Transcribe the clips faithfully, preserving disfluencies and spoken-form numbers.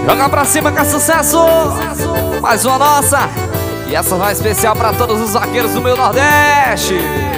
Joga pra cima que é sucesso. Mais uma nossa. E essa vai especial pra todos os vaqueiros do meu Nordeste.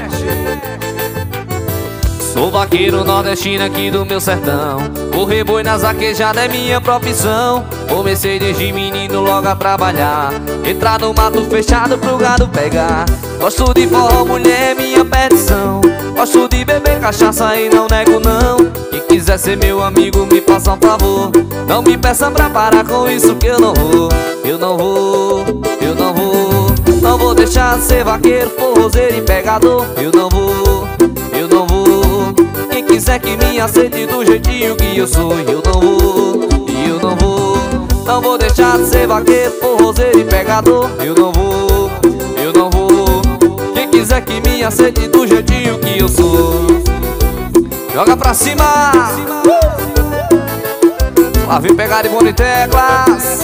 Sou vaqueiro nordestino aqui do meu sertão. Correr boi nas vaquejadas é minha profissão. Comecei desde menino logo a trabalhar. Entrar no mato fechado pro gado pegar. Gosto de forró, mulher é minha perdição. Gosto de beber cachaça e não nego não. Quem quiser ser meu amigo me faça um favor. Não me peça pra parar com isso que eu não vou. Eu não vou, eu não vou. Não vou deixar de ser vaqueiro, forrozeiro e pegador. Eu não vou, eu não vou. Quem quiser que me aceite do jeitinho que eu sou. Eu não vou, eu não vou. Não vou deixar de ser vaqueiro, forrozeiro e pegador. Eu não vou, eu não vou. Quem quiser que me aceite do jeitinho que eu sou. Joga pra cima. Lá vem pegar de bone teclas.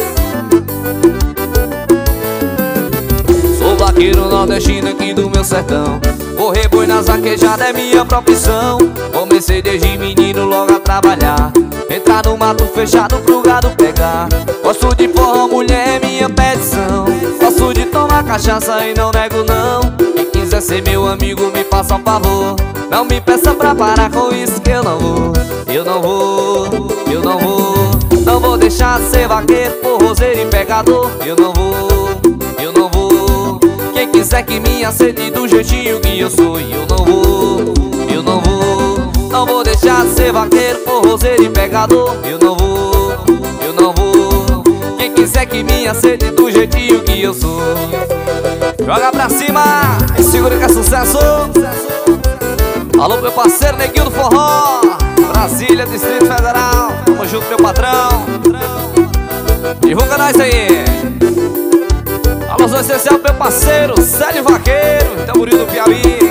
Sou vaqueiro nordestino aqui do meu sertão. Correr boi nas vaquejadas é minha profissão. Comecei desde menino logo a trabalhar. Entrar no mato fechado pro gado pegar. Gosto de forró, mulher é minha petição. Gosto de tomar cachaça e não nego não. Quem quiser ser meu amigo me faça um favor. Não me peça pra parar com isso que eu não vou. Eu não vou, eu não vou. Não vou deixar de ser vaqueiro, forrozeiro e pegador. Eu não vou, eu não vou. Quem quiser que me aceite do jeitinho que eu sou. Eu não vou, eu não vou. Não vou deixar de ser vaqueiro, forrozeiro e pegador. Eu não vou, eu não vou. Quem quiser que me aceite do jeitinho que eu sou. Joga pra cima e segura que é sucesso. Alô meu parceiro Neguinho do Forró, Brasília, Distrito Federal. Tamo junto meu patrão. Divulga nós aí. Alôzão especial pro meu parceiro Célio Vaqueiro, Tamboril do Piauí.